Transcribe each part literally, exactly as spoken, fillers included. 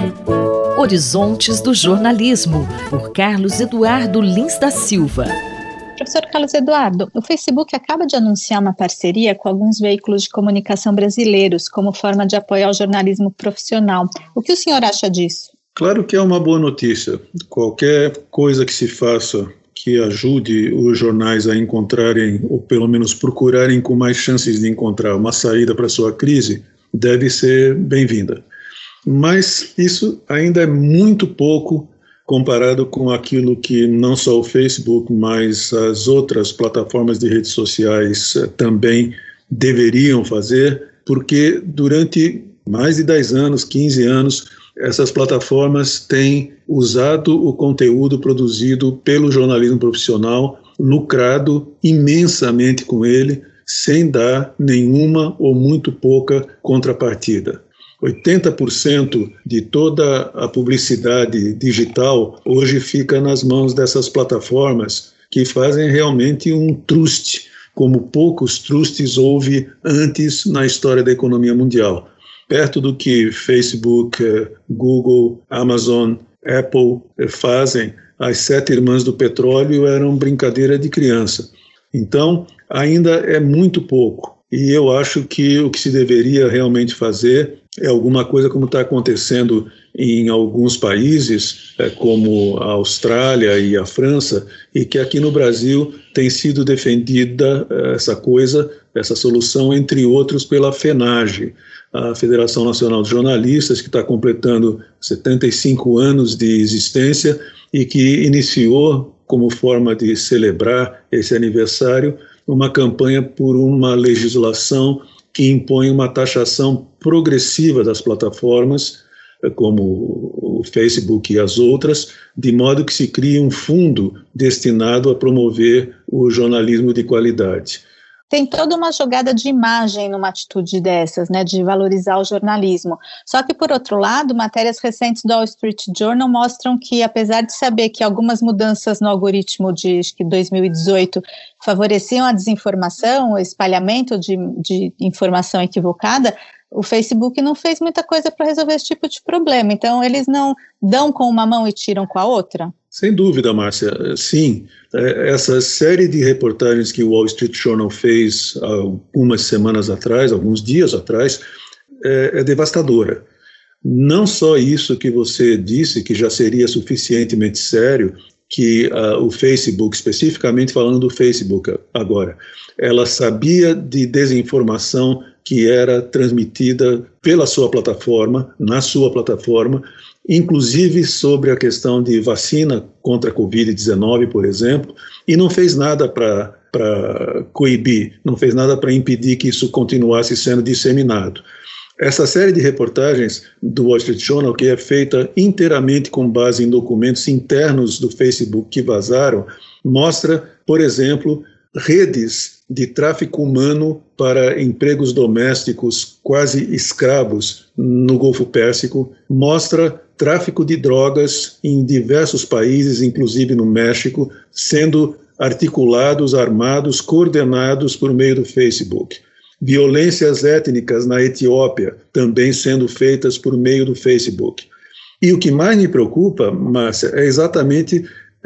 Horizontes do Jornalismo, por Carlos Eduardo Lins da Silva. Professor Carlos Eduardo, o Facebook acaba de anunciar uma parceria com alguns veículos de comunicação brasileiros como forma de apoiar o jornalismo profissional. O que o senhor acha disso? Claro que é uma boa notícia. Qualquer coisa que se faça que ajude os jornais a encontrarem, ou pelo menos procurarem com mais chances de encontrar uma saída para a sua crise, deve ser bem-vinda. Mas isso ainda é muito pouco comparado com aquilo que não só o Facebook, mas as outras plataformas de redes sociais também deveriam fazer, porque durante mais de dez anos, quinze anos, essas plataformas têm usado o conteúdo produzido pelo jornalismo profissional, lucrado imensamente com ele, sem dar nenhuma ou muito pouca contrapartida. oitenta por cento de toda a publicidade digital hoje fica nas mãos dessas plataformas que fazem realmente um truste, como poucos trustes houve antes na história da economia mundial. Perto do que Facebook, Google, Amazon, Apple fazem, as sete irmãs do petróleo eram brincadeira de criança. Então, ainda é muito pouco. E eu acho que o que se deveria realmente fazer é alguma coisa como está acontecendo em alguns países, é, como a Austrália e a França, e que aqui no Brasil tem sido defendida essa coisa, essa solução, entre outros, pela FENAGE, a Federação Nacional de Jornalistas, que está completando setenta e cinco anos de existência e que iniciou, como forma de celebrar esse aniversário, uma campanha por uma legislação que impõe uma taxação progressiva das plataformas, como o Facebook e as outras, de modo que se crie um fundo destinado a promover o jornalismo de qualidade. Tem toda uma jogada de imagem numa atitude dessas, né, de valorizar o jornalismo. Só que, por outro lado, matérias recentes do Wall Street Journal mostram que, apesar de saber que algumas mudanças no algoritmo de acho que dois mil e dezoito favoreciam a desinformação, o espalhamento de, de informação equivocada, o Facebook não fez muita coisa para resolver esse tipo de problema. Então, eles não dão com uma mão e tiram com a outra? Sem dúvida, Márcia. Sim, essa série de reportagens que o Wall Street Journal fez algumas semanas atrás, alguns dias atrás, é, é devastadora. Não só isso que você disse, que já seria suficientemente sério, que uh, o Facebook, especificamente falando do Facebook agora, ela sabia de desinformação que era transmitida pela sua plataforma, na sua plataforma, inclusive sobre a questão de vacina contra a covid dezenove, por exemplo, e não fez nada para para coibir, não fez nada para impedir que isso continuasse sendo disseminado. Essa série de reportagens do Wall Street Journal, que é feita inteiramente com base em documentos internos do Facebook que vazaram, mostra, por exemplo, redes de tráfico humano para empregos domésticos quase escravos no Golfo Pérsico, mostra tráfico de drogas em diversos países, inclusive no México, sendo articulados, armados, coordenados por meio do Facebook. Violências étnicas na Etiópia, também sendo feitas por meio do Facebook. E o que mais me preocupa, Márcia, é exatamente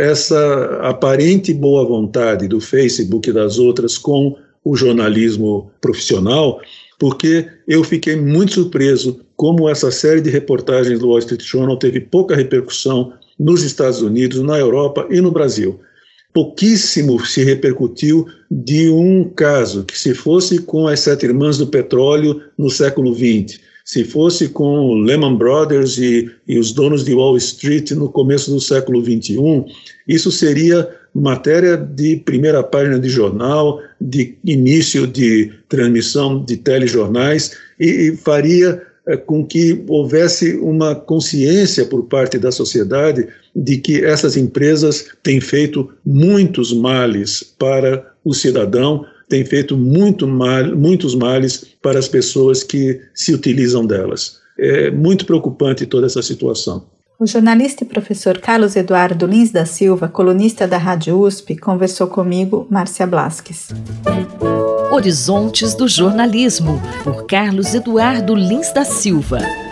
essa aparente boa vontade do Facebook e das outras com o jornalismo profissional, porque eu fiquei muito surpreso como essa série de reportagens do Wall Street Journal teve pouca repercussão nos Estados Unidos, na Europa e no Brasil. Pouquíssimo se repercutiu de um caso que, se fosse com as sete irmãs do petróleo no século vinte, se fosse com o Lehman Brothers e, e os donos de Wall Street no começo do século vinte e um, isso seria matéria de primeira página de jornal, de início de transmissão de telejornais e, e faria é, com que houvesse uma consciência por parte da sociedade de que essas empresas têm feito muitos males para o cidadão, têm feito muito mal, muitos males para as pessoas que se utilizam delas. É muito preocupante toda essa situação. O jornalista e professor Carlos Eduardo Lins da Silva, colunista da Rádio U S P, conversou comigo, Márcia Blasques. Horizontes do Jornalismo, por Carlos Eduardo Lins da Silva.